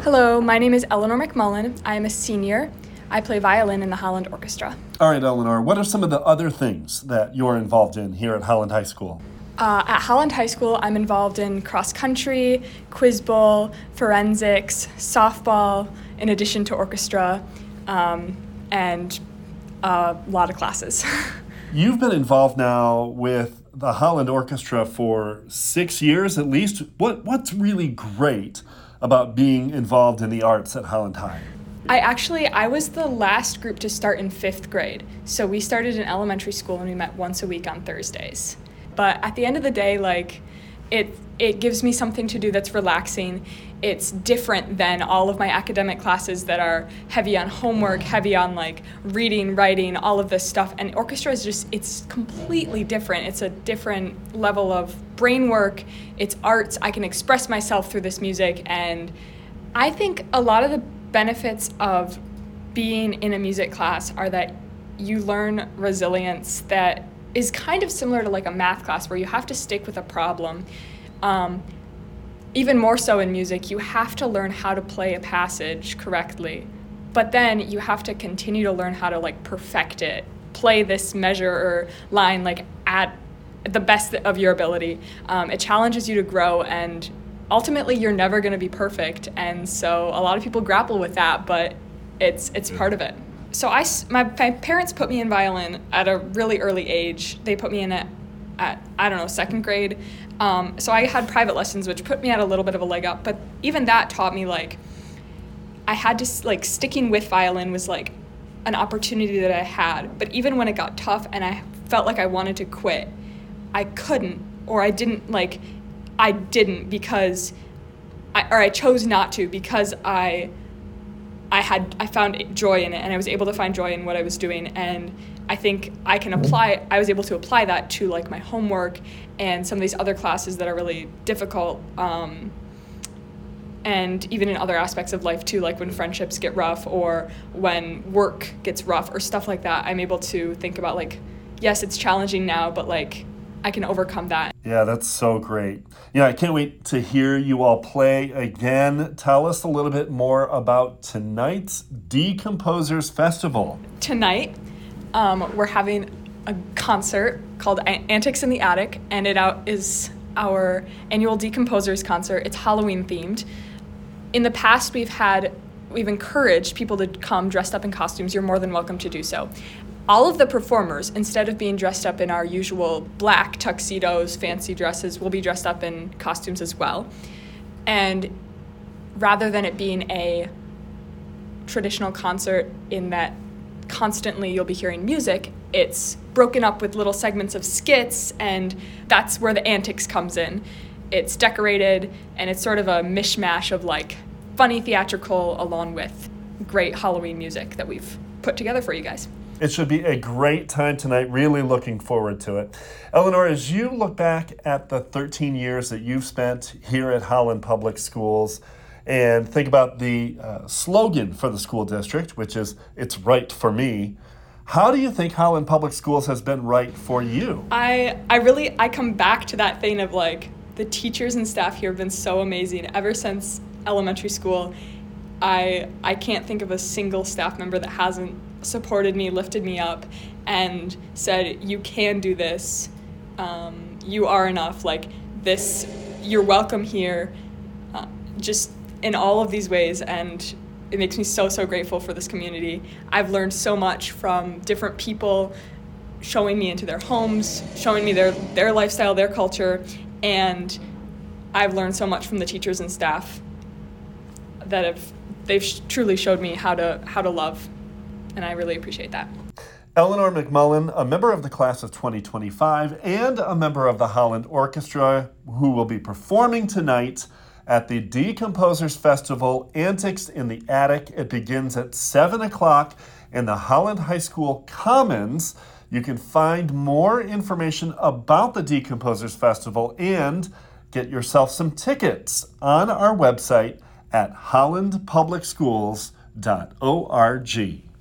Hello, my name is Eleanor McMullen. I am a senior. I play violin in the Holland Orchestra. All right, Eleanor, what are some of the other things that you're involved in here at Holland High School? At Holland High School, I'm involved in cross country, quiz bowl, forensics, softball, in addition to orchestra, and a lot of classes. You've been involved now with the Holland Orchestra for 6 years at least. What's really great about being involved in the arts at Holland High? I was the last group to start in 5th grade. So we started in elementary school and we met once a week on Thursdays. But at the end of the day, it gives me something to do that's relaxing. It's different than all of my academic classes that are heavy on homework, heavy on reading, writing, all of this stuff. And orchestra is it's completely different. It's a different level of brain work. It's arts. I can express myself through this music. And I think a lot of the benefits of being in a music class are that you learn resilience that is kind of similar to a math class where you have to stick with a problem. Even more so in music, you have to learn how to play a passage correctly, but then you have to continue to learn how to perfect it, play this measure or line at the best of your ability. It challenges you to grow, and ultimately you're never going to be perfect, and so a lot of people grapple with that, but it's part of it. So my parents put me in violin at a really early age. They put me in at 2nd grade. So I had private lessons, which put me at a little bit of a leg up. But even that taught me I had to sticking with violin was an opportunity that I had. But even when it got tough and I felt like I wanted to quit, I couldn't, or I didn't because I chose not to because I found joy in it, and I was able to find joy in what I was doing, and I think I was able to apply that to my homework and some of these other classes that are really difficult, and even in other aspects of life too, when friendships get rough or when work gets rough or stuff like that. I'm able to think about yes, it's challenging now, but I can overcome that. Yeah, that's so great. Yeah, I can't wait to hear you all play again. Tell us a little bit more about tonight's Decomposers Festival. Tonight, we're having a concert called Antics in the Attic, and it is our annual Decomposers concert. It's Halloween themed. In the past, we've encouraged people to come dressed up in costumes. You're more than welcome to do so. All of the performers, instead of being dressed up in our usual black tuxedos, fancy dresses, will be dressed up in costumes as well. And rather than it being a traditional concert in that constantly you'll be hearing music, it's broken up with little segments of skits, and that's where the antics comes in. It's decorated, and it's sort of a mishmash of funny theatrical along with great Halloween music that we've put together for you guys. It should be a great time tonight. Really looking forward to it. Eleanor, as you look back at the 13 years that you've spent here at Holland Public Schools and think about the slogan for the school district, which is, "It's right for me," how do you think Holland Public Schools has been right for you? I come back to that thing of the teachers and staff here have been so amazing ever since elementary school. I can't think of a single staff member that hasn't supported me, lifted me up, and said, "You can do this. You are enough. This, you're welcome here." Just in all of these ways, and it makes me so grateful for this community. I've learned so much from different people, showing me into their homes, showing me their lifestyle, their culture, and I've learned so much from the teachers and staff that they've truly showed me how to love, and I really appreciate that. Eleanor McMullen, a member of the class of 2025 and a member of the Holland Orchestra, who will be performing tonight at the Decomposers Festival, Antics in the Attic. It begins at 7 o'clock in the Holland High School Commons. You can find more information about the Decomposers Festival and get yourself some tickets on our website at hollandpublicschools.org.